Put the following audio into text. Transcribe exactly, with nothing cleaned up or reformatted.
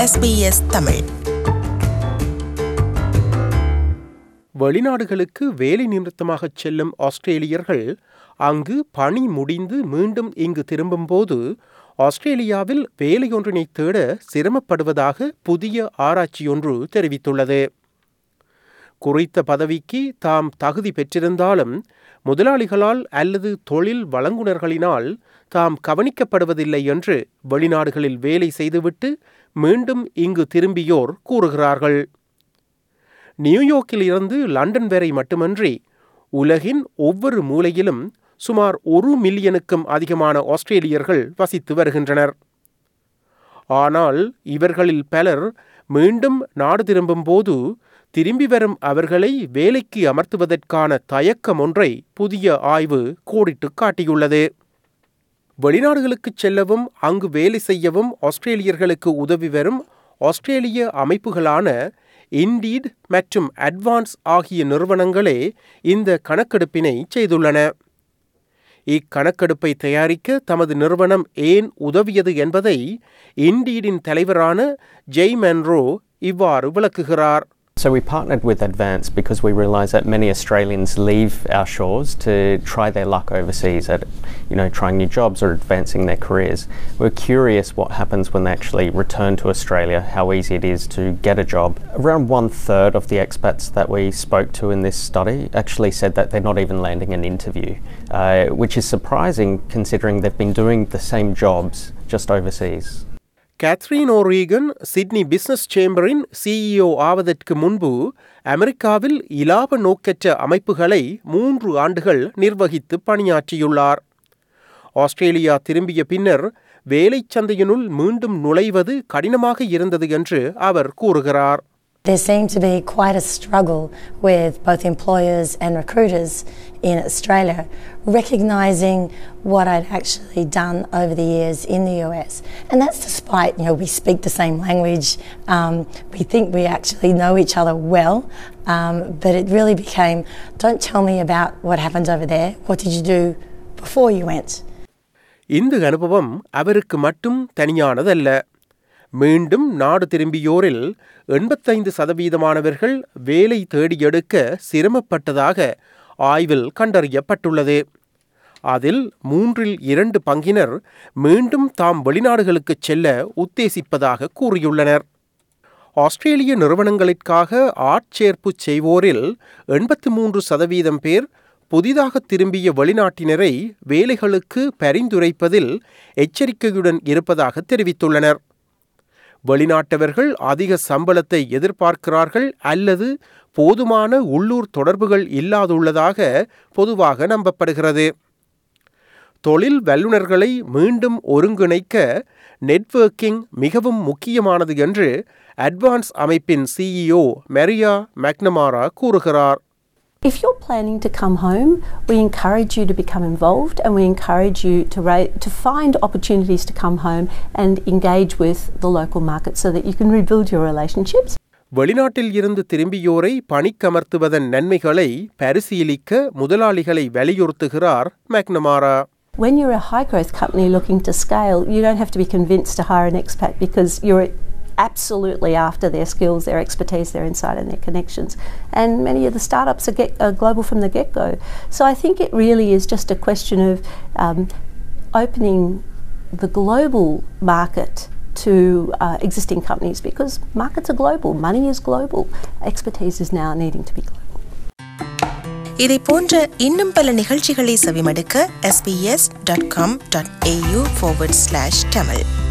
S B S Tamil. வெளிநாடுகளுக்கு வேலை நிமித்தமாகச் செல்லும் ஆஸ்திரேலியர்கள் அங்கு பணி முடிந்து மீண்டும் இங்கு திரும்பும்போது ஆஸ்திரேலியாவில் வேலையொன்றினை தேட சிரமப்படுவதாக புதிய ஆராய்ச்சியொன்று தெரிவித்துள்ளது. குறித்த பதவிக்கு தாம் தகுதி பெற்றிருந்தாலும் முதலாளிகளால் அல்லது தொழில் வழங்குனர்களினால் தாம் கவனிக்கப்படுவதில்லை என்று வெளிநாடுகளில் வேலை செய்துவிட்டு மீண்டும் இங்கு திரும்பியோர் கூறுகிறார்கள். நியூயார்க்கில் இருந்து லண்டன் வரை மட்டுமன்றி உலகின் ஒவ்வொரு மூலையிலும் சுமார் ஒரு மில்லியனுக்கும் அதிகமான ஆஸ்திரேலியர்கள் வசித்து வருகின்றனர். ஆனால் இவர்களில் பலர் மீண்டும் நாடு திரும்பும் போது திரும்பி வரும் அவர்களை வேலைக்கு அமர்த்துவதற்கான தயக்கம் ஒன்றை புதிய ஆய்வு கோடிட்டு காட்டியுள்ளது. வெளிநாடுகளுக்கு செல்லவும் அங்கு வேலை செய்யவும் ஆஸ்திரேலியர்களுக்கு உதவி வரும் ஆஸ்திரேலிய அமைப்புகளான இண்டீட் மற்றும் அட்வான்ஸ் ஆகிய நிறுவனங்களே இந்த கணக்கெடுப்பினை செய்துள்ளன. இக்கணக்கெடுப்பை தயாரிக்க தமது நிறுவனம் ஏன் உதவியது என்பதை இண்டீடின் தலைவரான ஜெய் மன்ரோ இவ்வாறு விளக்குகிறார். So we partnered with Advance because we realise that many Australians leave our shores to try their luck overseas at, you know, trying new jobs or advancing their careers. We're curious what happens when they actually return to Australia, how easy it is to get a job. Around one third of the expats that we spoke to in this study actually said that they're not even landing an interview, uh, which is surprising considering they've been doing the same jobs just overseas. Catherine O'Regan Sydney business சேம்பரின் CEO ஆவதற்கு முன்பு அமெரிக்காவில் இலாப நோக்கற்ற அமைப்புகளை மூன்று ஆண்டுகள் நிர்வகித்து பணியாற்றியுள்ளார். ஆஸ்திரேலியா திரும்பிய பின்னர் வேலை சந்தையினுள் மீண்டும் நுழைவது கடினமாக இருந்தது என்று அவர் கூறுகிறார். There seemed to be quite a struggle with both employers and recruiters in Australia, recognising what I'd actually done over the years in the U S. And that's despite, you know, we speak the same language, um, we think we actually know each other well, um, but it really became, don't tell me about what happened over there, what did you do before you went? இந்த அனுபவம் அவருக்கு மட்டும் தனியானதல்ல. மீண்டும் நாடு திரும்பியோரில் எண்பத்தைந்து சதவீதமானவர்கள் வேலை தேடியெடுக்க சிரமப்பட்டதாக ஆய்வில் கண்டறியப்பட்டுள்ளது. அதில் மூன்றில் இரண்டு பங்கினர் மீண்டும் தாம் வெளிநாடுகளுக்கு செல்ல உத்தேசிப்பதாக கூறியுள்ளனர். ஆஸ்திரேலிய நிறுவனங்களுக்காக ஆட்சேர்ப்பு செய்வோரில் எண்பத்தி மூன்று சதவீதம் பேர் புதிதாக திரும்பிய வெளிநாட்டினரை வேலைகளுக்கு பரிந்துரைப்பதில் எச்சரிக்கையுடன் இருப்பதாக தெரிவித்துள்ளனர். வெளிநாட்டவர்கள் அதிக சம்பளத்தை எதிர்பார்க்கிறார்கள் அல்லது போதுமான உள்ளூர் தொடர்புகள் இல்லாதுள்ளதாக பொதுவாக நம்பப்படுகிறது. தொழில் வல்லுநர்களை மீண்டும் ஒருங்கிணைக்க நெட்வொர்க்கிங் மிகவும் முக்கியமானது என்று அட்வான்ஸ் அமைப்பின் சிஇஓ மரியா மெக்னமாரா கூறுகிறார். If you're planning to come home, we encourage you to become involved and we encourage you to ra- to find opportunities to come home and engage with the local market so that you can rebuild your relationships. வெளிநாட்டில் இருந்து திரும்பியோரை பணிக்கமர்த்துவதன் நன்மைகளை பரிசீலிக்க முதலாளிகளை வலியுறுத்துகிறார் மெக்னமாரா. When you're a high growth company looking to scale, you don't have to be convinced to hire an expat because you're absolutely after their skills, their expertise, their insight and their connections. And many of the startups are, get, are global from the get-go. So I think it really is just a question of um, opening the global market to uh, existing companies because markets are global, money is global, expertise is now needing to be global. இதை போன்ற இன்னும் பல நிகழ்ச்சிகளை செவிமடுக்க S B S dot com dot A U forward slash Tamil